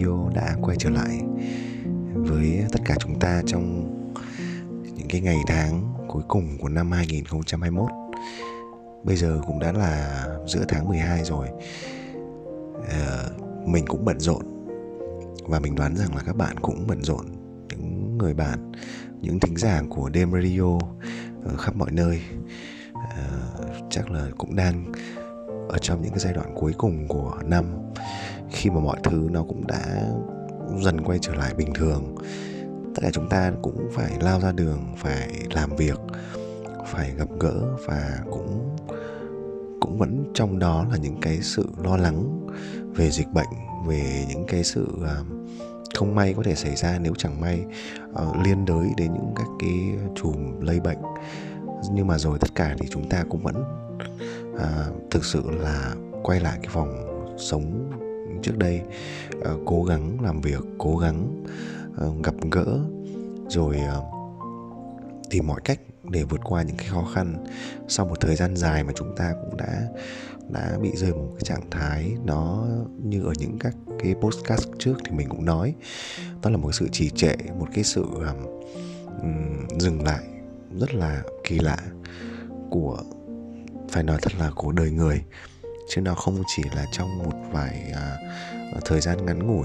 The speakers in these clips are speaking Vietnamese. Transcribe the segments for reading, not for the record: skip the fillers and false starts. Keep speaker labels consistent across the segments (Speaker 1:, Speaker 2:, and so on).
Speaker 1: Radio đã quay trở lại với tất cả chúng ta trong những cái ngày tháng cuối cùng của năm 2021. Bây giờ cũng đã là giữa tháng 12 rồi. Mình cũng bận rộn, và mình đoán rằng là các bạn cũng bận rộn. Những người bạn, những thính giả của Đêm Radio ở khắp mọi nơi chắc là cũng đang ở trong những cái giai đoạn cuối cùng của năm, khi mà mọi thứ nó cũng đã dần quay trở lại bình thường. Tất cả chúng ta cũng phải lao ra đường, phải làm việc, phải gặp gỡ, và cũng vẫn trong đó là những cái sự lo lắng về dịch bệnh, về những cái sự không may có thể xảy ra nếu chẳng may liên đới đến những các cái chùm lây bệnh. Nhưng mà rồi tất cả thì chúng ta cũng vẫn thực sự là quay lại cái vòng sống trước đây, cố gắng làm việc, cố gắng gặp gỡ, rồi tìm mọi cách để vượt qua những cái khó khăn. Sau một thời gian dài mà chúng ta cũng đã bị rơi vào một cái trạng thái, nó như ở những các cái podcast trước thì mình cũng nói, đó là một sự trì trệ, một cái sự dừng lại rất là kỳ lạ của, phải nói thật là của đời người, chứ nó không chỉ là trong một vài thời gian ngắn ngủi.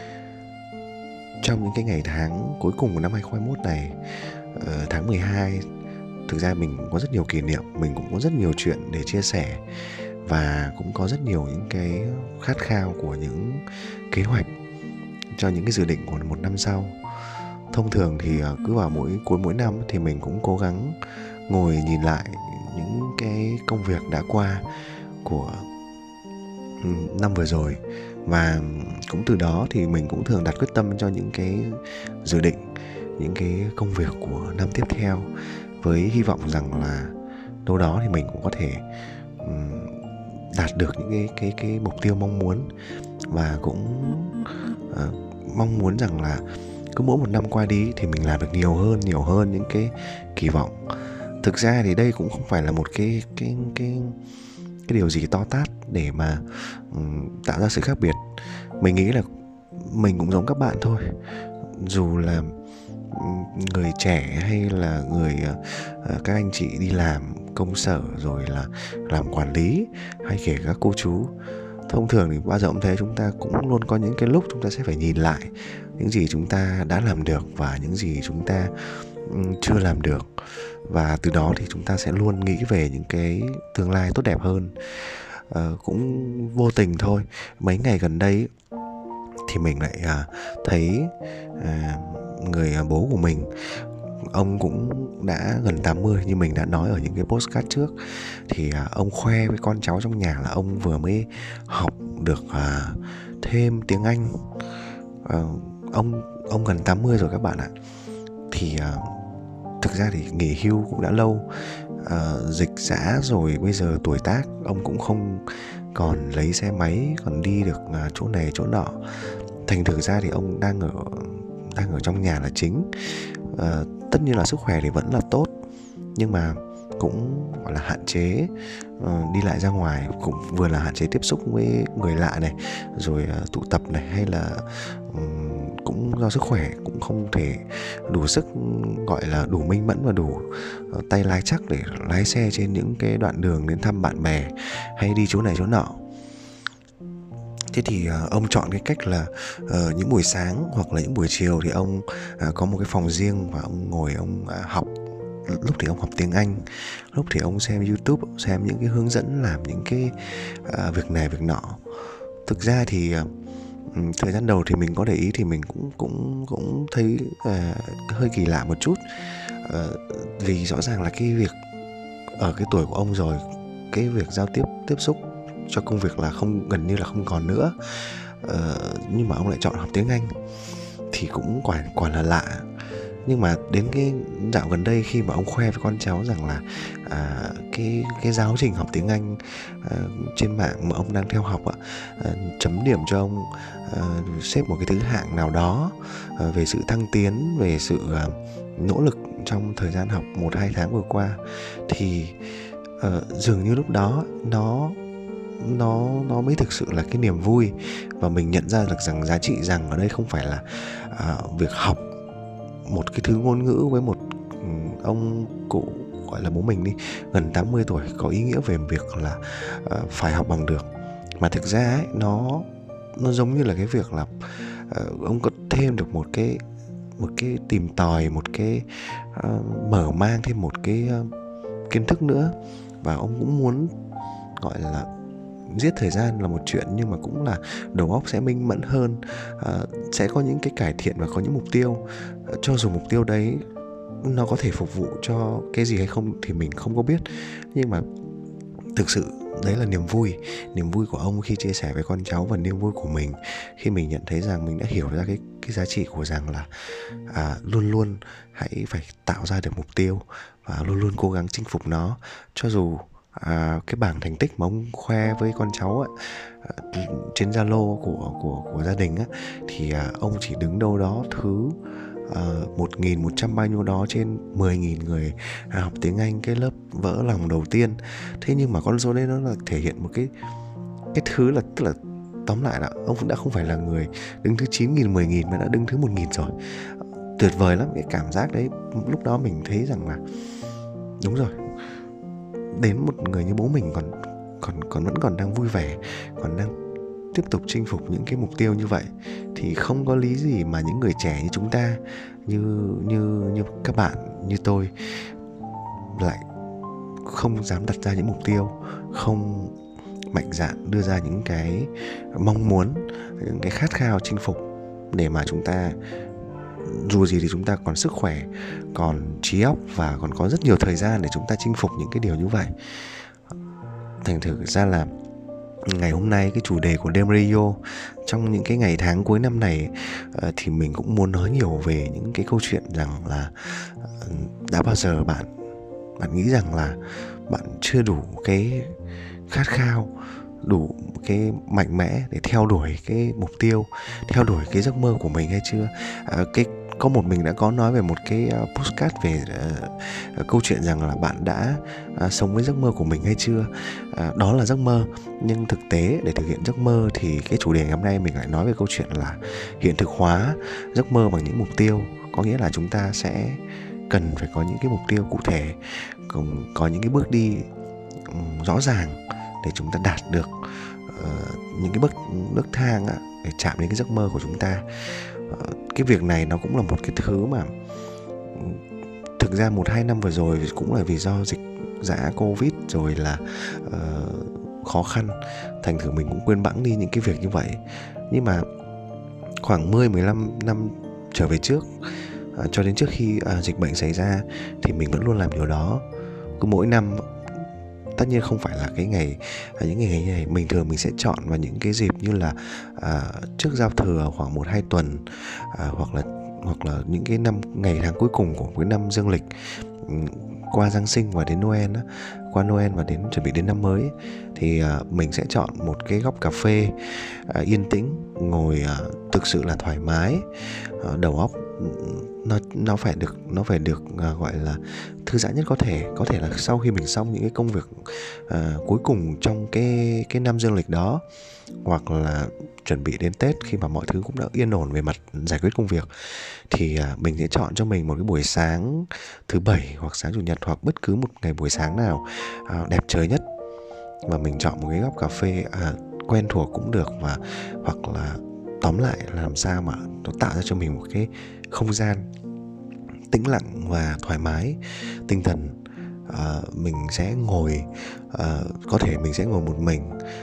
Speaker 1: Trong những cái ngày tháng cuối cùng của năm 2021 này, tháng 12, thực ra mình cũng có rất nhiều kỷ niệm, mình cũng có rất nhiều chuyện để chia sẻ, và cũng có rất nhiều những cái khát khao của những kế hoạch cho những cái dự định của một năm sau. Thông thường thì cứ vào cuối mỗi năm thì mình cũng cố gắng ngồi nhìn lại những cái công việc đã qua của năm vừa rồi, và cũng từ đó thì mình cũng thường đặt quyết tâm cho những cái dự định, những cái công việc của năm tiếp theo, với hy vọng rằng là đâu đó thì mình cũng có thể đạt được những cái mục tiêu mong muốn, và cũng mong muốn rằng là cứ mỗi một năm qua đi thì mình làm được nhiều hơn những cái kỳ vọng. Thực ra thì đây cũng không phải là một cái điều gì to tát để mà tạo ra sự khác biệt. Mình nghĩ là mình cũng giống các bạn thôi, dù là người trẻ hay là các anh chị đi làm công sở, rồi là làm quản lý, hay kể các cô chú. Thông thường thì bao giờ cũng thế, chúng ta cũng luôn có những cái lúc chúng ta sẽ phải nhìn lại những gì chúng ta đã làm được và những gì chúng ta chưa làm được, và từ đó thì chúng ta sẽ luôn nghĩ về những cái tương lai tốt đẹp hơn. Cũng vô tình thôi, mấy ngày gần đây thì mình lại thấy người bố của mình, ông cũng đã gần 80, như mình đã nói ở những cái postcard trước, thì ông khoe với con cháu trong nhà là ông vừa mới học được thêm tiếng Anh. Ông gần 80 rồi các bạn ạ. Thì thực ra thì nghỉ hưu cũng đã lâu, dịch giã rồi, bây giờ tuổi tác ông cũng không còn lấy xe máy, còn đi được chỗ này chỗ nọ. Thành thử ra thì ông đang ở trong nhà là chính. Tất nhiên là sức khỏe thì vẫn là tốt, nhưng mà cũng gọi là hạn chế đi lại ra ngoài, cũng vừa là hạn chế tiếp xúc với người lạ này, rồi tụ tập này, hay là cũng do sức khỏe cũng không thể đủ sức, gọi là đủ minh mẫn và đủ tay lái chắc để lái xe trên những cái đoạn đường đến thăm bạn bè hay đi chỗ này chỗ nọ. Thế thì ông chọn cái cách là những buổi sáng hoặc là những buổi chiều thì ông có một cái phòng riêng, và ông ngồi ông học. Lúc thì ông học tiếng Anh, lúc thì ông xem YouTube, xem những cái hướng dẫn làm những cái việc này việc nọ. Thực ra thì thời gian đầu thì mình có để ý thì mình cũng thấy hơi kỳ lạ một chút, vì rõ ràng là cái việc ở cái tuổi của ông rồi, cái việc giao tiếp xúc cho công việc là gần như là không còn nữa. Nhưng mà ông lại chọn học tiếng Anh thì cũng quả là lạ. Nhưng mà đến cái dạo gần đây, khi mà ông khoe với con cháu rằng là cái giáo trình học tiếng Anh trên mạng mà ông đang theo học chấm điểm cho ông xếp một cái thứ hạng nào đó về sự thăng tiến, về sự nỗ lực trong thời gian học 1-2 tháng vừa qua, thì dường như lúc đó nó mới thực sự là cái niềm vui. Và mình nhận ra được rằng giá trị rằng ở đây không phải là việc học một cái thứ ngôn ngữ với một ông cụ gọi là bố mình đi, gần 80 tuổi, có ý nghĩa về việc là phải học bằng được. Mà thực ra ấy, nó giống như là cái việc là ông có thêm được một cái tìm tòi, một cái mở mang thêm một cái kiến thức nữa. Và ông cũng muốn gọi là giết thời gian là một chuyện, nhưng mà cũng là đầu óc sẽ minh mẫn hơn, sẽ có những cái cải thiện và có những mục tiêu. Cho dù mục tiêu đấy nó có thể phục vụ cho cái gì hay không thì mình không có biết, nhưng mà thực sự đấy là niềm vui của ông khi chia sẻ với con cháu, và niềm vui của mình khi mình nhận thấy rằng mình đã hiểu ra cái giá trị của rằng là luôn luôn hãy phải tạo ra được mục tiêu và luôn luôn cố gắng chinh phục nó. Cho dù cái bảng thành tích mà ông khoe với con cháu ấy, trên Zalo của gia đình á, thì ông chỉ đứng đâu đó thứ 1.100 bao nhiêu đó trên 10.000 người học tiếng Anh, cái lớp vỡ lòng đầu tiên. Thế nhưng mà con số đấy nó là thể hiện một cái thứ là, tức là tóm lại là ông đã không phải là người đứng thứ 9.000, 10.000 mà đã đứng thứ 1.000 rồi. Tuyệt vời lắm. Cái cảm giác đấy lúc đó mình thấy rằng là đúng rồi, đến một người như bố mình vẫn còn đang vui vẻ, còn đang tiếp tục chinh phục những cái mục tiêu như vậy, thì không có lý gì mà những người trẻ như chúng ta, như các bạn, như tôi lại không dám đặt ra những mục tiêu, không mạnh dạn đưa ra những cái mong muốn, những cái khát khao chinh phục, để mà chúng ta dù gì thì chúng ta còn sức khỏe, còn trí óc và còn có rất nhiều thời gian để chúng ta chinh phục những cái điều như vậy. Thành thử ra là ngày hôm nay cái chủ đề của Đêm Radio trong những cái ngày tháng cuối năm này thì mình cũng muốn nói nhiều về những cái câu chuyện rằng là đã bao giờ bạn nghĩ rằng là bạn chưa đủ cái khát khao, đủ cái mạnh mẽ để theo đuổi cái mục tiêu, theo đuổi cái giấc mơ của mình hay chưa? Có một mình đã có nói về một cái podcast về câu chuyện rằng là bạn đã sống với giấc mơ của mình hay chưa. Đó là giấc mơ, nhưng thực tế để thực hiện giấc mơ thì cái chủ đề ngày hôm nay mình lại nói về câu chuyện là hiện thực hóa giấc mơ bằng những mục tiêu. Có nghĩa là chúng ta sẽ cần phải có những cái mục tiêu cụ thể, có những cái bước đi rõ ràng để chúng ta đạt được những cái bước thang để chạm đến cái giấc mơ của chúng ta. Cái việc này nó cũng là một cái thứ mà thực ra 1-2 năm vừa rồi cũng là vì do dịch dã Covid rồi là khó khăn, thành thử mình cũng quên bẵng đi những cái việc như vậy. Nhưng mà khoảng 10-15 năm trở về trước, cho đến trước khi dịch bệnh xảy ra, thì mình vẫn luôn làm điều đó. Cứ mỗi năm, tất nhiên không phải là cái ngày những ngày này, bình thường mình sẽ chọn vào những cái dịp như là trước giao thừa khoảng 1-2 tuần, hoặc là những cái ngày tháng cuối cùng của cái năm dương lịch, qua Giáng sinh và đến Noel á, qua Noel và đến chuẩn bị đến năm mới, thì mình sẽ chọn một cái góc cà phê yên tĩnh, ngồi thực sự là thoải mái, đầu óc nó phải được gọi là thư giãn nhất có thể là sau khi mình xong những cái công việc cuối cùng trong cái năm dương lịch đó, hoặc là chuẩn bị đến Tết khi mà mọi thứ cũng đã yên ổn về mặt giải quyết công việc, thì mình sẽ chọn cho mình một cái buổi sáng thứ Bảy hoặc sáng Chủ nhật, hoặc bất cứ một ngày buổi sáng nào đẹp trời nhất, và mình chọn một cái góc cà phê quen thuộc cũng được, và hoặc là tóm lại là làm sao mà nó tạo ra cho mình một cái không gian tĩnh lặng và thoải mái tinh thần. Mình sẽ ngồi, có thể mình sẽ ngồi một mình,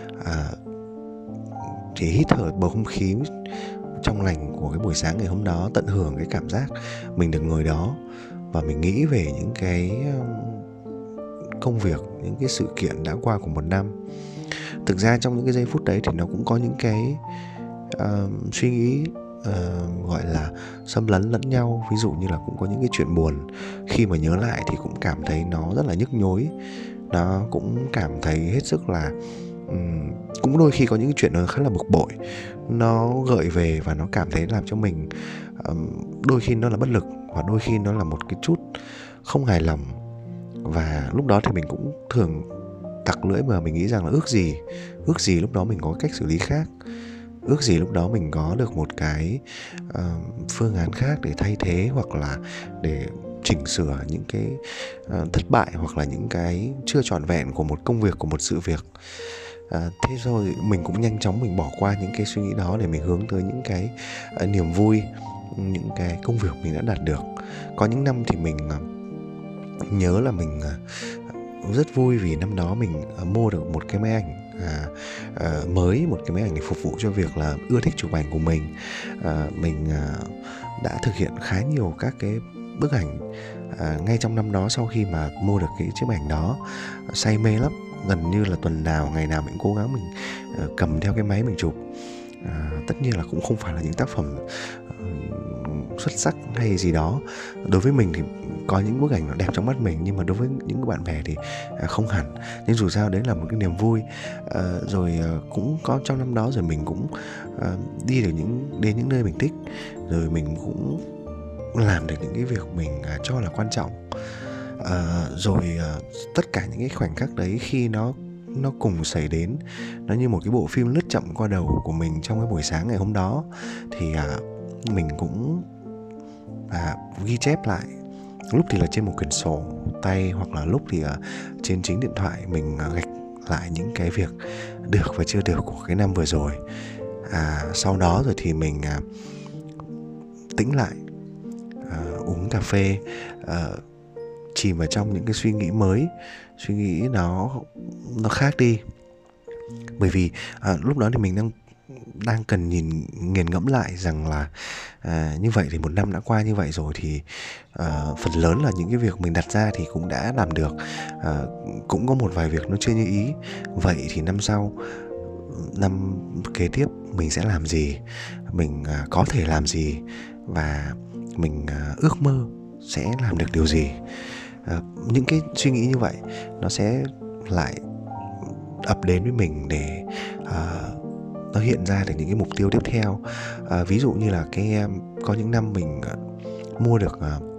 Speaker 1: chỉ hít thở bầu không khí trong lành của cái buổi sáng ngày hôm đó, tận hưởng cái cảm giác mình được ngồi đó, và mình nghĩ về những cái công việc, những cái sự kiện đã qua của một năm. Thực ra trong những cái giây phút đấy thì nó cũng có những cái suy nghĩ gọi là xâm lấn lẫn nhau. Ví dụ như là cũng có những cái chuyện buồn, khi mà nhớ lại thì cũng cảm thấy nó rất là nhức nhối, nó cũng cảm thấy hết sức là cũng đôi khi có những cái chuyện nó khá là bực bội, nó gợi về và nó cảm thấy làm cho mình đôi khi nó là bất lực, và đôi khi nó là một cái chút không hài lòng. Và lúc đó thì mình cũng thường tặc lưỡi mà mình nghĩ rằng là ước gì lúc đó mình có cách xử lý khác, ước gì lúc đó mình có được một cái phương án khác để thay thế, hoặc là để chỉnh sửa những cái thất bại, hoặc là những cái chưa trọn vẹn của một công việc, của một sự việc. Thế rồi mình cũng nhanh chóng mình bỏ qua những cái suy nghĩ đó để mình hướng tới những cái niềm vui, những cái công việc mình đã đạt được. Có những năm thì mình nhớ là mình rất vui vì năm đó mình mua được một cái máy ảnh mới, một cái máy ảnh để phục vụ cho việc là ưa thích chụp ảnh của mình. Mình đã thực hiện khá nhiều các cái bức ảnh ngay trong năm đó. Sau khi mà mua được cái chiếc ảnh đó, say mê lắm, gần như là tuần nào ngày nào mình cố gắng mình cầm theo cái máy mình chụp. Tất nhiên là cũng không phải là những tác phẩm xuất sắc hay gì đó. Đối với mình thì có những bức ảnh nó đẹp trong mắt mình, nhưng mà đối với những bạn bè thì không hẳn. Nhưng dù sao đấy là một cái niềm vui. Rồi cũng có trong năm đó rồi mình cũng đi được đến những nơi mình thích, rồi mình cũng làm được những cái việc mình cho là quan trọng. Rồi tất cả những cái khoảnh khắc đấy khi nó cùng xảy đến, nó như một cái bộ phim lướt chậm qua đầu của mình trong cái buổi sáng ngày hôm đó, thì mình cũng ghi chép lại. Lúc thì là trên một quyển sổ tay, hoặc là lúc thì trên chính điện thoại mình gạch lại những cái việc được và chưa được của cái năm vừa rồi. Sau đó rồi thì mình tĩnh lại, uống cà phê, chìm vào trong những cái suy nghĩ mới, suy nghĩ nó khác đi. Bởi vì lúc đó thì mình đang cần nghiền ngẫm lại rằng là như vậy thì một năm đã qua như vậy rồi, thì phần lớn là những cái việc mình đặt ra thì cũng đã làm được. Cũng có một vài việc nó chưa như ý. Vậy thì năm sau, năm kế tiếp mình sẽ làm gì, mình có thể làm gì, và mình ước mơ sẽ làm được điều gì. Những cái suy nghĩ như vậy nó sẽ lại ập đến với mình để nó hiện ra được những cái mục tiêu tiếp theo. Ví dụ như là có những năm mình mua được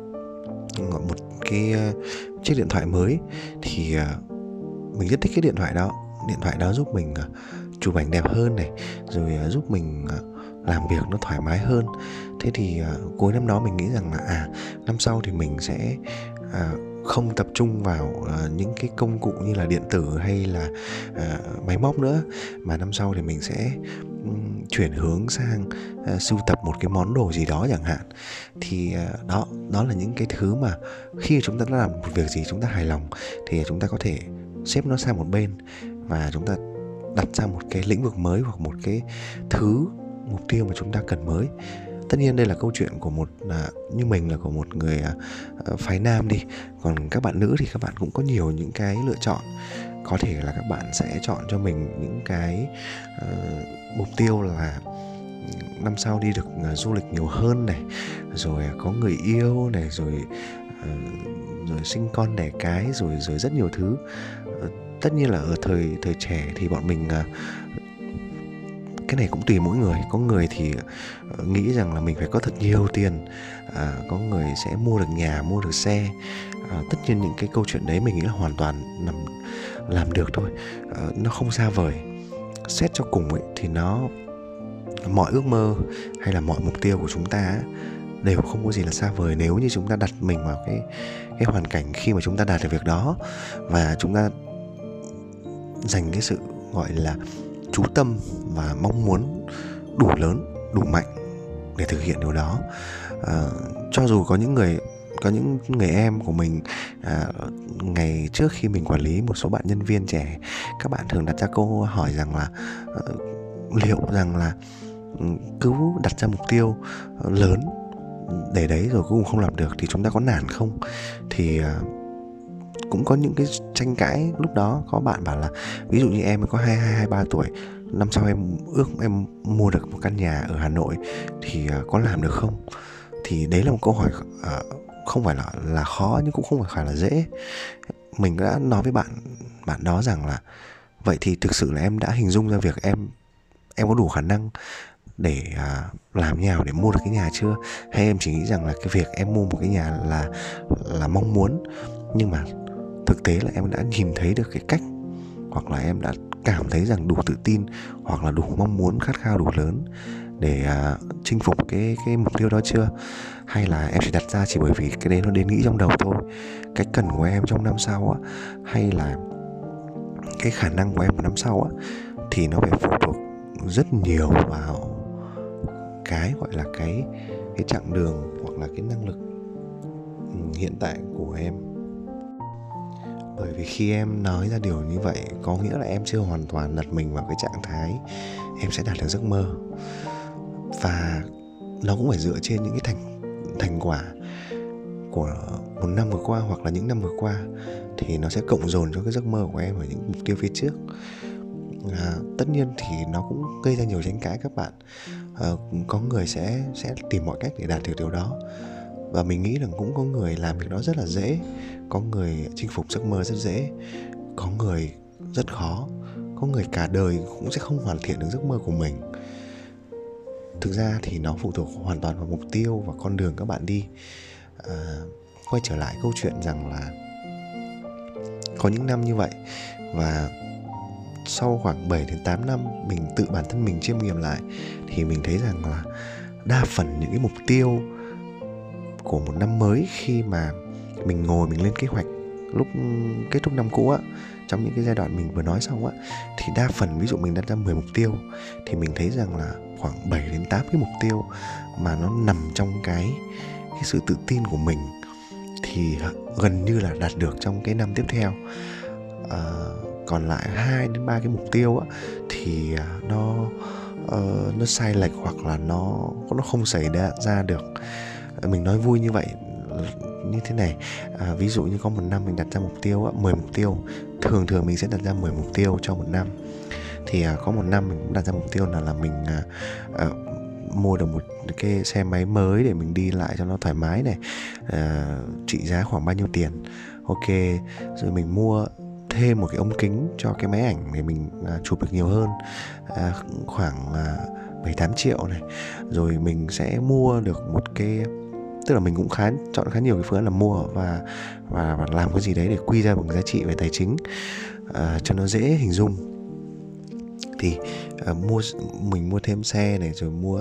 Speaker 1: một cái chiếc điện thoại mới, thì mình rất thích cái điện thoại đó. Điện thoại đó giúp mình chụp ảnh đẹp hơn này, rồi giúp mình làm việc nó thoải mái hơn. Thế thì cuối năm đó mình nghĩ rằng là năm sau thì mình sẽ không tập trung vào những cái công cụ như là điện tử hay là máy móc nữa, mà năm sau thì mình sẽ chuyển hướng sang sưu tập một cái món đồ gì đó chẳng hạn. Thì đó là những cái thứ mà khi chúng ta đã làm một việc gì chúng ta hài lòng, thì chúng ta có thể xếp nó sang một bên và chúng ta đặt ra một cái lĩnh vực mới, hoặc một cái thứ mục tiêu mà chúng ta cần mới. Tất nhiên đây là câu chuyện của như mình là của một người phái nam đi. Còn các bạn nữ thì các bạn cũng có nhiều những cái lựa chọn. Có thể là các bạn sẽ chọn cho mình những cái mục tiêu là năm sau đi được du lịch nhiều hơn này, rồi có người yêu này, rồi sinh con đẻ cái, rồi rất nhiều thứ. Tất nhiên là ở thời trẻ thì bọn mình cái này cũng tùy mỗi người. Có người thì nghĩ rằng là mình phải có thật nhiều tiền, có người sẽ mua được nhà, mua được xe. Tất nhiên những cái câu chuyện đấy mình nghĩ là hoàn toàn làm được thôi. Nó không xa vời. Xét cho cùng ấy, thì mọi ước mơ hay là mọi mục tiêu của chúng ta đều không có gì là xa vời, nếu như chúng ta đặt mình vào cái hoàn cảnh khi mà chúng ta đạt được việc đó, và chúng ta dành cái sự gọi là chú tâm và mong muốn đủ lớn, đủ mạnh để thực hiện điều đó. Cho dù có những người em của mình, ngày trước khi mình quản lý một số bạn nhân viên trẻ, các bạn thường đặt ra câu hỏi rằng là liệu rằng là cứ đặt ra mục tiêu lớn để đấy rồi cuối cùng không làm được thì chúng ta có nản không. Thì cũng có những cái tranh cãi. Lúc đó có bạn bảo là ví dụ như em mới có 22-23 tuổi, năm sau em mua được một căn nhà ở Hà Nội thì có làm được không. Thì đấy là một câu hỏi không phải là khó, nhưng cũng không phải là dễ. Mình đã nói với bạn đó rằng là vậy thì thực sự là em đã hình dung ra việc em có đủ khả năng để làm như nào để mua được cái nhà chưa, hay em chỉ nghĩ rằng là cái việc em mua một cái nhà là mong muốn, nhưng mà thực tế là em đã nhìn thấy được cái cách hoặc là em đã cảm thấy rằng đủ tự tin, hoặc là đủ mong muốn, khát khao đủ lớn để chinh phục cái mục tiêu đó chưa? Hay là em chỉ đặt ra chỉ bởi vì cái đấy nó đến nghĩ trong đầu thôi? Cái cần của em trong năm sau á, hay là cái khả năng của em vào năm sau á, thì nó phải phụ thuộc rất nhiều vào cái gọi là cái chặng đường hoặc là cái năng lực hiện tại của em. Bởi vì khi em nói ra điều như vậy có nghĩa là em chưa hoàn toàn đặt mình vào cái trạng thái em sẽ đạt được giấc mơ. Và nó cũng phải dựa trên những cái thành quả của một năm vừa qua hoặc là những năm vừa qua, thì nó sẽ cộng dồn cho cái giấc mơ của em ở những mục tiêu phía trước. Tất nhiên thì nó cũng gây ra nhiều tranh cãi các bạn. Có người sẽ tìm mọi cách để đạt được điều đó, và mình nghĩ rằng cũng có người làm việc đó rất là dễ. Có người chinh phục giấc mơ rất dễ, có người rất khó, có người cả đời cũng sẽ không hoàn thiện được giấc mơ của mình. Thực ra thì nó phụ thuộc hoàn toàn vào mục tiêu và con đường các bạn đi. Quay trở lại câu chuyện rằng là có những năm như vậy, và sau khoảng 7 đến 8 năm mình tự bản thân mình chiêm nghiệm lại, thì mình thấy rằng là đa phần những cái mục tiêu của một năm mới, khi mà mình ngồi mình lên kế hoạch lúc kết thúc năm cũ á, trong những cái giai đoạn mình vừa nói xong á, thì đa phần ví dụ mình đặt ra 10 mục tiêu, thì mình thấy rằng là khoảng 7 đến 8 cái mục tiêu mà nó nằm trong cái sự tự tin của mình thì gần như là đạt được trong cái năm tiếp theo. Còn lại 2 đến 3 cái mục tiêu á, thì nó sai lệch hoặc là nó không xảy ra được. Mình nói vui như vậy như thế này, ví dụ như có một năm mình đặt ra mục tiêu 10 mục tiêu. Thường mình sẽ đặt ra 10 mục tiêu cho một năm. Thì có một năm mình cũng đặt ra mục tiêu là mình mua được một cái xe máy mới để mình đi lại cho nó thoải mái này, trị giá khoảng bao nhiêu tiền. Ok, rồi mình mua thêm một cái ống kính cho cái máy ảnh để mình chụp được nhiều hơn, khoảng 7-8 triệu này. Rồi mình sẽ mua được một cái, tức là mình cũng chọn khá nhiều cái phương án là mua và làm cái gì đấy để quy ra một cái giá trị về tài chính cho nó dễ hình dung. Thì mình mua thêm xe này, rồi mua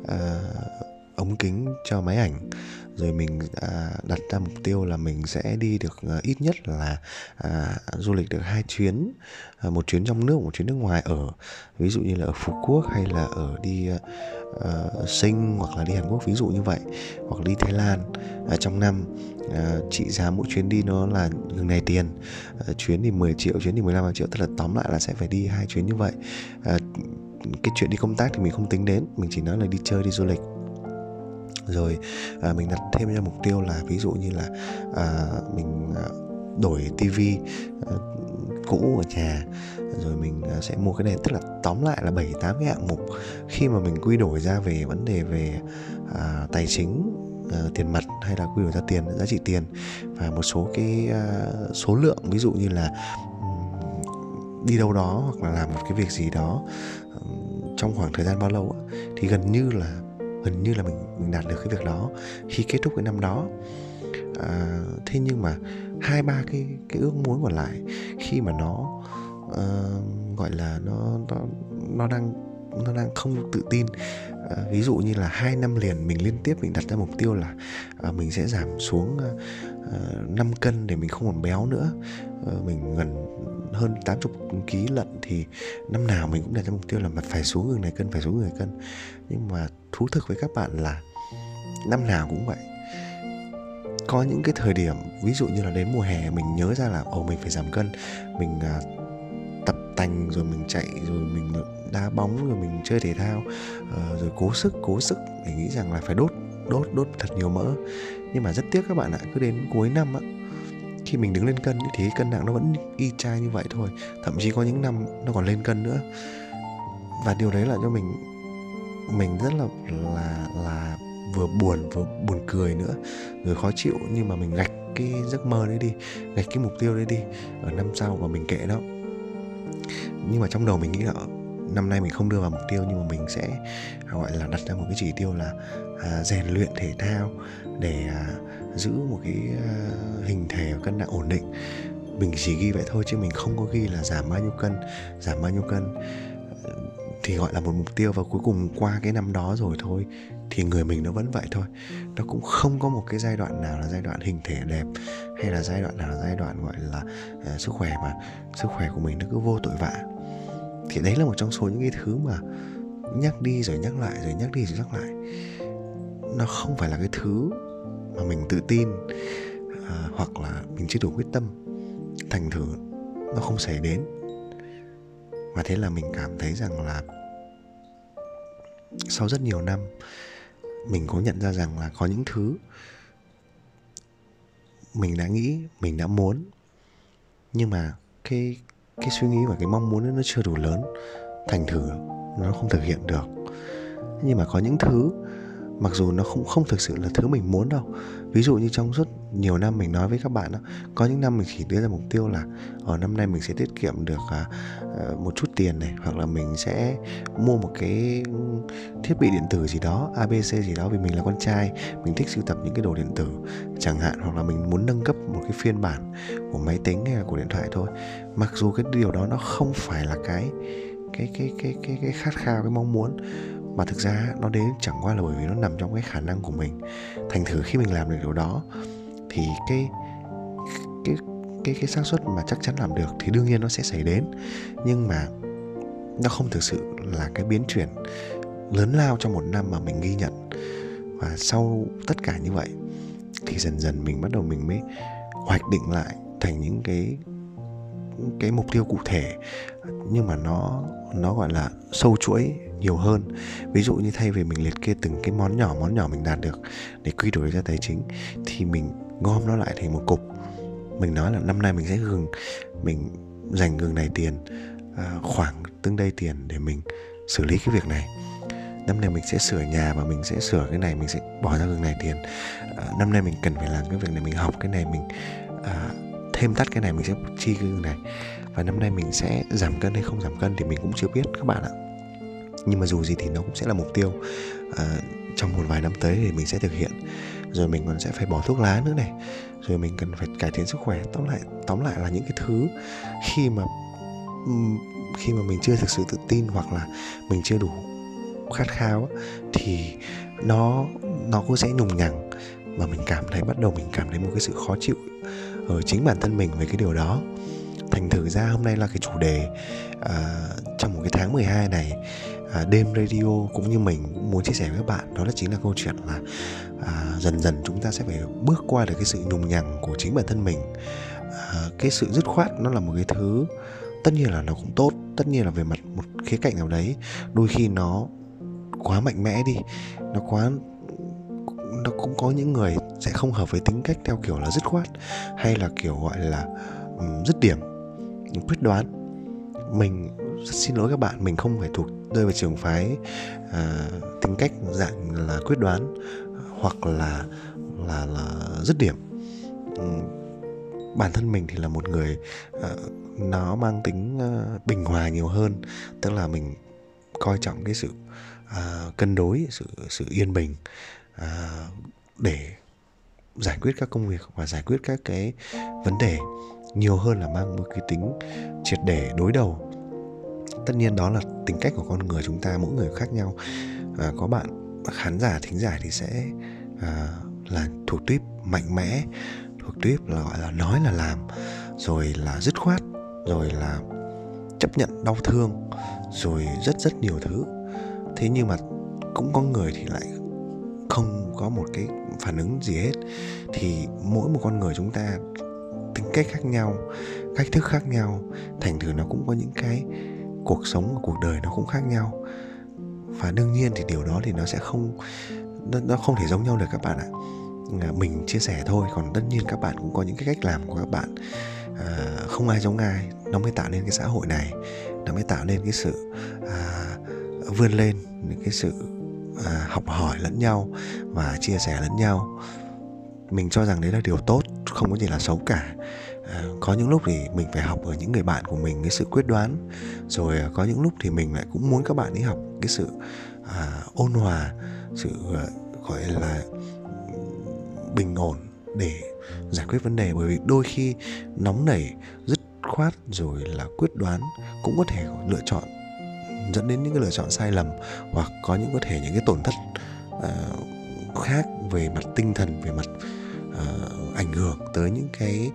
Speaker 1: ống kính cho máy ảnh. Rồi mình đặt ra mục tiêu là mình sẽ đi được ít nhất là du lịch được 2 chuyến, một chuyến trong nước, một chuyến nước ngoài, ở ví dụ như là ở Phú Quốc, hay là ở đi Sing, hoặc là đi Hàn Quốc ví dụ như vậy, hoặc đi Thái Lan trong năm. Trị giá mỗi chuyến đi nó là gần này tiền, chuyến thì 10 triệu, chuyến thì 15 triệu, tức là tóm lại là sẽ phải đi 2 chuyến như vậy. Cái chuyện đi công tác thì mình không tính đến, mình chỉ nói là đi chơi, đi du lịch. Rồi mình đặt thêm ra mục tiêu là ví dụ như là mình đổi tivi cũ ở nhà, rồi mình sẽ mua cái này. Tức là tóm lại là 7-8 cái hạng mục. Khi mà mình quy đổi ra về vấn đề về tài chính, tiền mặt, hay là quy đổi ra tiền, giá trị tiền, và một số cái số lượng, ví dụ như là đi đâu đó hoặc là làm một cái việc gì đó trong khoảng thời gian bao lâu á, thì gần như là mình đạt được cái việc đó khi kết thúc cái năm đó. Thế nhưng mà 2-3 cái ước muốn còn lại, khi mà nó gọi là nó đang không tự tin. Ví dụ như là 2 năm liền mình liên tiếp mình đặt ra mục tiêu là mình sẽ giảm xuống 5 cân để mình không còn béo nữa. Mình gần hơn 80 kg lận, thì năm nào mình cũng đặt ra mục tiêu là phải xuống người này cân, phải xuống người cân. Nhưng mà thú thực với các bạn là năm nào cũng vậy. Có những cái thời điểm, ví dụ như là đến mùa hè, mình nhớ ra là mình phải giảm cân. Mình tập tành, rồi mình chạy, rồi mình đá bóng, rồi mình chơi thể thao, rồi cố sức để nghĩ rằng là phải đốt thật nhiều mỡ. Nhưng mà rất tiếc các bạn ạ, cứ đến cuối năm á, khi mình đứng lên cân thì cái cân nặng nó vẫn y chang như vậy thôi. Thậm chí có những năm nó còn lên cân nữa. Và điều đấy là cho mình rất là vừa buồn cười nữa, rồi khó chịu. Nhưng mà mình gạch cái giấc mơ đấy đi, gạch cái mục tiêu đấy đi ở năm sau, và mình kệ đó. Nhưng mà trong đầu mình nghĩ là năm nay mình không đưa vào mục tiêu, nhưng mà mình sẽ gọi là đặt ra một cái chỉ tiêu là rèn luyện thể thao để giữ một cái hình thể và cân nặng ổn định. mình chỉ ghi vậy thôi chứ mình không có ghi là giảm bao nhiêu cân, giảm bao nhiêu cân, thì gọi là một mục tiêu. Và cuối cùng qua cái năm đó rồi thôi thì người mình nó vẫn vậy thôi. Nó cũng không có một cái giai đoạn nào là giai đoạn hình thể đẹp, hay là giai đoạn nào là giai đoạn gọi là sức khỏe, mà sức khỏe của mình nó cứ vô tội vạ. Thì đấy là một trong số những cái thứ mà nhắc đi rồi nhắc lại, rồi nhắc đi rồi nhắc lại. Nó không phải là cái thứ mà mình tự tin, hoặc là mình chưa đủ quyết tâm, thành thử nó không xảy đến. Và thế là mình cảm thấy rằng là sau rất nhiều năm, mình có nhận ra rằng là có những thứ mình đã nghĩ, mình đã muốn, nhưng mà cái suy nghĩ và cái mong muốn ấy nó chưa đủ lớn, thành thử nó không thực hiện được. Nhưng mà có những thứ mặc dù nó không thực sự là thứ mình muốn đâu. Ví dụ như trong suốt nhiều năm mình nói với các bạn đó, có những năm mình chỉ đưa ra mục tiêu là ở năm nay mình sẽ tiết kiệm được một chút tiền này, hoặc là mình sẽ mua một cái thiết bị điện tử gì đó, ABC gì đó, vì mình là con trai, mình thích sưu tập những cái đồ điện tử chẳng hạn, hoặc là mình muốn nâng cấp một cái phiên bản của máy tính hay là của điện thoại thôi. Mặc dù cái điều đó nó không phải là cái khát khao, cái mong muốn, mà thực ra nó đến chẳng qua là bởi vì nó nằm trong cái khả năng của mình. Thành thử khi mình làm được điều đó thì cái xác suất mà chắc chắn làm được thì đương nhiên nó sẽ xảy đến, nhưng mà nó không thực sự là cái biến chuyển lớn lao trong một năm mà mình ghi nhận. Và sau tất cả như vậy thì dần dần mình bắt đầu mình mới hoạch định lại thành những cái mục tiêu cụ thể, nhưng mà nó gọi là sâu chuỗi nhiều hơn. Ví dụ như thay vì mình liệt kê từng cái món nhỏ mình đạt được để quy đổi ra tài chính, thì mình gom nó lại thành một cục. Mình nói là năm nay mình sẽ mình dành gừng này tiền, khoảng tương đây tiền để mình xử lý cái việc này. Năm nay mình sẽ sửa nhà và mình sẽ sửa cái này, mình sẽ bỏ ra gừng này tiền. Năm nay mình cần phải làm cái việc này, mình học cái này, mình thêm tắt cái này, mình sẽ chi cái gừng này. Và năm nay mình sẽ giảm cân hay không giảm cân thì mình cũng chưa biết các bạn ạ. Nhưng mà dù gì thì nó cũng sẽ là mục tiêu trong một vài năm tới thì mình sẽ thực hiện. Rồi mình còn sẽ phải bỏ thuốc lá nữa này, rồi mình cần phải cải thiện sức khỏe. Tóm lại là những cái thứ khi mà mình chưa thực sự tự tin, hoặc là mình chưa đủ khát khao thì nó cũng sẽ nhùng nhằng, và mình cảm thấy một cái sự khó chịu ở chính bản thân mình về cái điều đó. Thành thử ra hôm nay là cái chủ đề trong một cái tháng 12 này, Đêm Radio cũng như mình cũng muốn chia sẻ với các bạn, đó là chính là câu chuyện là dần dần chúng ta sẽ phải bước qua được cái sự nhùng nhằng của chính bản thân mình. Cái sự dứt khoát nó là một cái thứ tất nhiên là nó cũng tốt, tất nhiên là về mặt một khía cạnh nào đấy đôi khi nó quá mạnh mẽ đi, nó cũng có những người sẽ không hợp với tính cách theo kiểu là dứt khoát, hay là kiểu gọi là dứt điểm, quyết đoán. Mình xin lỗi các bạn, mình không phải rơi vào trường phái tính cách dạng là quyết đoán hoặc là dứt điểm. Bản thân mình thì là một người nó mang tính bình hòa nhiều hơn, tức là mình coi trọng cái sự cân đối, sự yên bình để giải quyết các công việc và giải quyết các cái vấn đề, nhiều hơn là mang một cái tính triệt để đối đầu. Tất nhiên đó là tính cách của con người chúng ta, mỗi người khác nhau. Có bạn khán giả, thính giả thì sẽ là thuộc tuýp mạnh mẽ, thuộc tuýp là gọi là nói là làm, rồi là dứt khoát, rồi là chấp nhận đau thương, rồi rất nhiều thứ. Thế nhưng mà cũng có người thì lại không có một cái phản ứng gì hết. Thì mỗi một con người chúng ta tính cách khác nhau, cách thức khác nhau, thành thử nó cũng có những cái cuộc sống và cuộc đời nó cũng khác nhau. Và đương nhiên thì điều đó thì nó sẽ không thể giống nhau được các bạn ạ. Mình chia sẻ thôi, còn tất nhiên các bạn cũng có những cái cách làm của các bạn. Không ai giống ai, nó mới tạo nên cái xã hội này, nó mới tạo nên cái sự vươn lên, những cái sự học hỏi lẫn nhau và chia sẻ lẫn nhau. Mình cho rằng đấy là điều tốt, không có gì là xấu cả. Có những lúc thì mình phải học ở những người bạn của mình cái sự quyết đoán, rồi có những lúc thì mình lại cũng muốn các bạn ấy học cái sự ôn hòa, sự gọi là bình ổn, để giải quyết vấn đề. Bởi vì đôi khi nóng nảy, dứt khoát rồi là quyết đoán cũng có thể lựa chọn dẫn đến những cái lựa chọn sai lầm, hoặc có những cái tổn thất khác về mặt tinh thần, về mặt ảnh hưởng tới những cái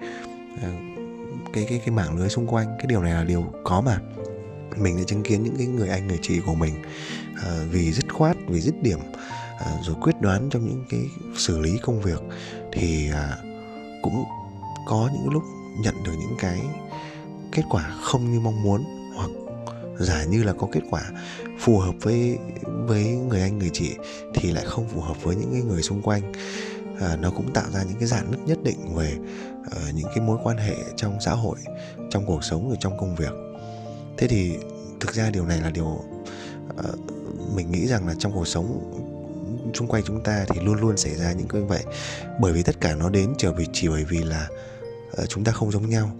Speaker 1: mạng lưới xung quanh. Cái điều này là điều có mà. Mình đã chứng kiến những cái người anh người chị của mình vì dứt khoát, vì dứt điểm rồi quyết đoán trong những cái xử lý công việc thì cũng có những lúc nhận được những cái kết quả không như mong muốn, hoặc giả như là có kết quả phù hợp với người anh người chị thì lại không phù hợp với những cái người xung quanh. Nó cũng tạo ra những cái rạn nứt nhất định về những cái mối quan hệ trong xã hội, trong cuộc sống và trong công việc. Thế thì thực ra điều này là điều mình nghĩ rằng là trong cuộc sống xung quanh chúng ta thì luôn luôn xảy ra những cái vậy. Bởi vì tất cả nó đến chỉ bởi vì là chúng ta không giống nhau,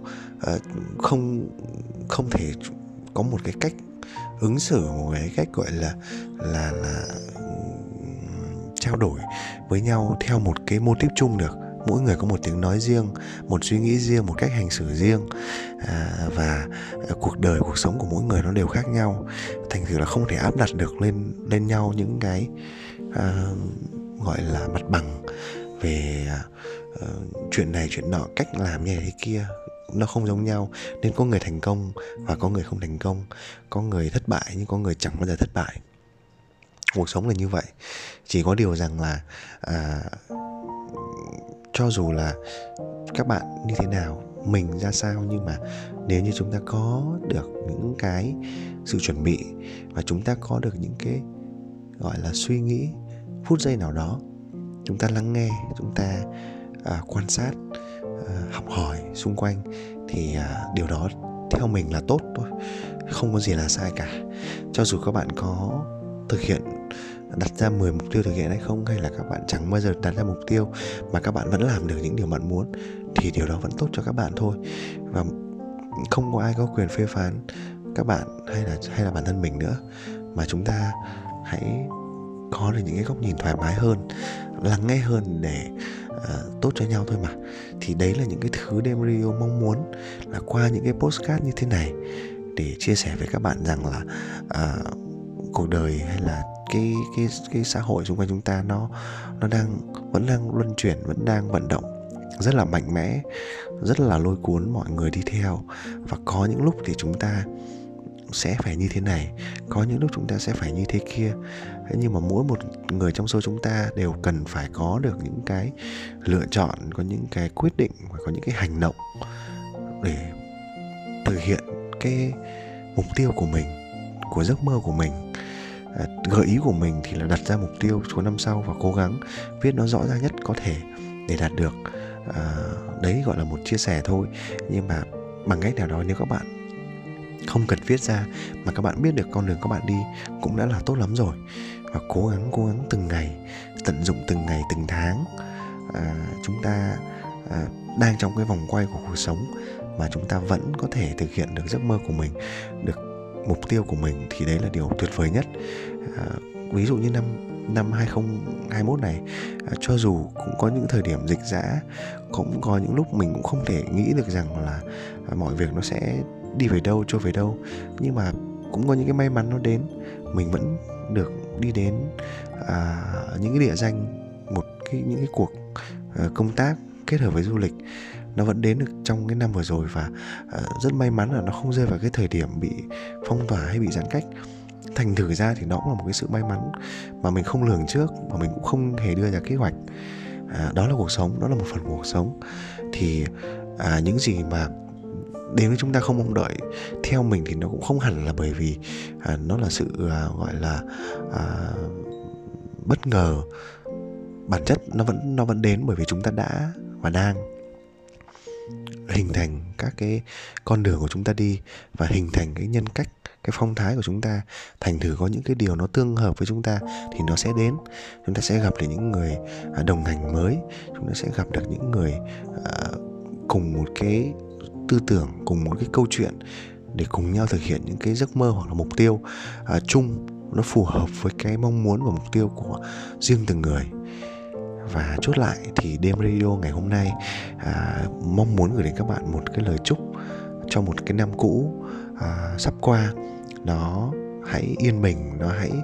Speaker 1: không thể có một cái cách ứng xử, một cái cách gọi là trao đổi với nhau theo một cái mô típ chung được. Mỗi người có một tiếng nói riêng, một suy nghĩ riêng, một cách hành xử riêng, và cuộc đời, cuộc sống của mỗi người nó đều khác nhau. Thành thử là không thể áp đặt được lên nhau những cái gọi là mặt bằng về chuyện này chuyện nọ, cách làm như thế kia. Nó không giống nhau, nên có người thành công và có người không thành công, có người thất bại nhưng có người chẳng bao giờ thất bại. Cuộc sống là như vậy. Chỉ có điều rằng là cho dù là các bạn như thế nào, mình ra sao, nhưng mà nếu như chúng ta có được những cái sự chuẩn bị và chúng ta có được những cái gọi là suy nghĩ phút giây nào đó, chúng ta lắng nghe, chúng ta quan sát, học hỏi xung quanh, thì điều đó theo mình là tốt thôi, không có gì là sai cả. Cho dù các bạn có thực hiện, đặt ra 10 mục tiêu thực hiện hay không, hay là các bạn chẳng bao giờ đặt ra mục tiêu mà các bạn vẫn làm được những điều bạn muốn, thì điều đó vẫn tốt cho các bạn thôi. Và không có ai có quyền phê phán các bạn hay là bản thân mình nữa, mà chúng ta hãy có được những cái góc nhìn thoải mái hơn, lắng nghe hơn để tốt cho nhau thôi mà. Thì đấy là những cái thứ Đêm Radio mong muốn là qua những cái postcard như thế này để chia sẻ với các bạn rằng là cuộc đời hay là cái xã hội xung quanh chúng ta nó vẫn đang luân chuyển, vẫn đang vận động rất là mạnh mẽ, rất là lôi cuốn mọi người đi theo. Và có những lúc thì chúng ta sẽ phải như thế này, có những lúc chúng ta sẽ phải như thế kia. Nhưng mà mỗi một người trong số chúng ta đều cần phải có được những cái lựa chọn, có những cái quyết định và có những cái hành động để thực hiện cái mục tiêu của mình, của giấc mơ của mình. Gợi ý của mình thì là đặt ra mục tiêu của năm sau và cố gắng viết nó rõ ràng nhất có thể để đạt được. Đấy gọi là một chia sẻ thôi, nhưng mà bằng cách nào đó, nếu các bạn không cần viết ra mà các bạn biết được con đường các bạn đi cũng đã là tốt lắm rồi. Và cố gắng từng ngày, tận dụng từng ngày từng tháng. Chúng ta đang trong cái vòng quay của cuộc sống mà chúng ta vẫn có thể thực hiện được giấc mơ của mình, được mục tiêu của mình, thì đấy là điều tuyệt vời nhất. Ví dụ như năm 2021 này, cho dù cũng có những thời điểm dịch dã, cũng có những lúc mình cũng không thể nghĩ được rằng là mọi việc nó sẽ đi về đâu, trôi về đâu, nhưng mà cũng có những cái may mắn nó đến. Mình vẫn được đi đến những cái địa danh, những cái cuộc công tác kết hợp với du lịch, nó vẫn đến được trong cái năm vừa rồi. Và rất may mắn là nó không rơi vào cái thời điểm bị phong tỏa hay bị giãn cách. Thành thử ra thì nó cũng là một cái sự may mắn mà mình không lường trước, mà mình cũng không hề đưa ra kế hoạch. Đó là cuộc sống, đó là một phần của cuộc sống. Thì những gì mà đến với chúng ta không mong đợi, theo mình thì nó cũng không hẳn là bởi vì nó là sự gọi là bất ngờ. Bản chất nó vẫn đến bởi vì chúng ta đã và đang hình thành các cái con đường của chúng ta đi, và hình thành cái nhân cách, cái phong thái của chúng ta. Thành thử có những cái điều nó tương hợp với chúng ta thì nó sẽ đến. Chúng ta sẽ gặp được những người đồng hành mới, chúng ta sẽ gặp được những người cùng một cái tư tưởng, cùng một cái câu chuyện để cùng nhau thực hiện những cái giấc mơ hoặc là mục tiêu chung, nó phù hợp với cái mong muốn và mục tiêu của riêng từng người. Và chốt lại thì Đêm Radio ngày hôm nay mong muốn gửi đến các bạn một cái lời chúc cho một cái năm cũ sắp qua nó hãy yên bình, nó hãy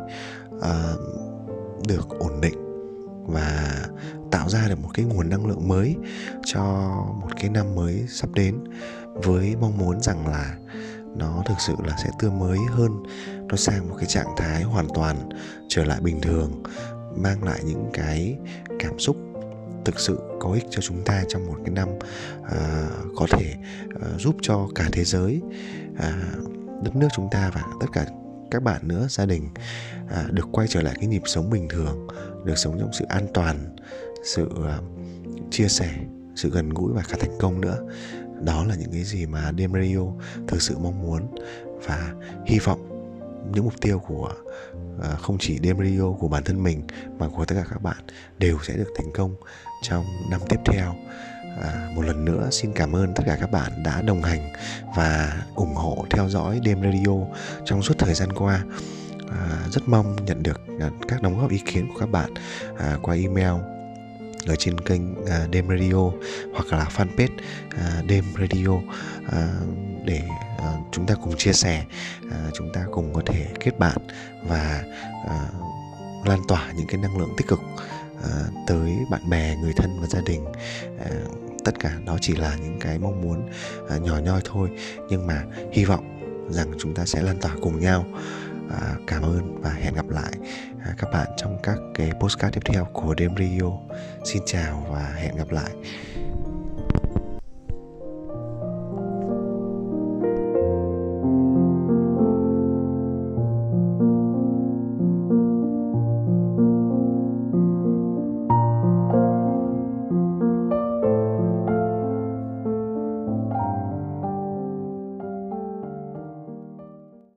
Speaker 1: được ổn định và tạo ra được một cái nguồn năng lượng mới cho một cái năm mới sắp đến, với mong muốn rằng là nó thực sự là sẽ tươi mới hơn, nó sang một cái trạng thái hoàn toàn trở lại bình thường, mang lại những cái cảm xúc thực sự có ích cho chúng ta trong một cái năm, có thể giúp cho cả thế giới, đất nước chúng ta và tất cả các bạn nữa, gia đình được quay trở lại cái nhịp sống bình thường, được sống trong sự an toàn, sự chia sẻ, sự gần gũi và cả thành công nữa. Đó là những cái gì mà Đêm Radio thực sự mong muốn, và hy vọng những mục tiêu của không chỉ Đêm Radio của bản thân mình mà của tất cả các bạn đều sẽ được thành công trong năm tiếp theo. Một lần nữa xin cảm ơn tất cả các bạn đã đồng hành và ủng hộ theo dõi Đêm Radio trong suốt thời gian qua. Rất mong nhận được các đóng góp ý kiến của các bạn qua email ở trên kênh Đêm Radio hoặc là fanpage Đêm Radio, để chúng ta cùng chia sẻ, chúng ta cùng có thể kết bạn và lan tỏa những cái năng lượng tích cực tới bạn bè, người thân và gia đình. Tất cả đó chỉ là những cái mong muốn nhỏ nhoi thôi, nhưng mà hy vọng rằng chúng ta sẽ lan tỏa cùng nhau. Cảm ơn và hẹn gặp lại các bạn trong các cái podcast tiếp theo của Đêm Radio. Xin chào và hẹn gặp lại.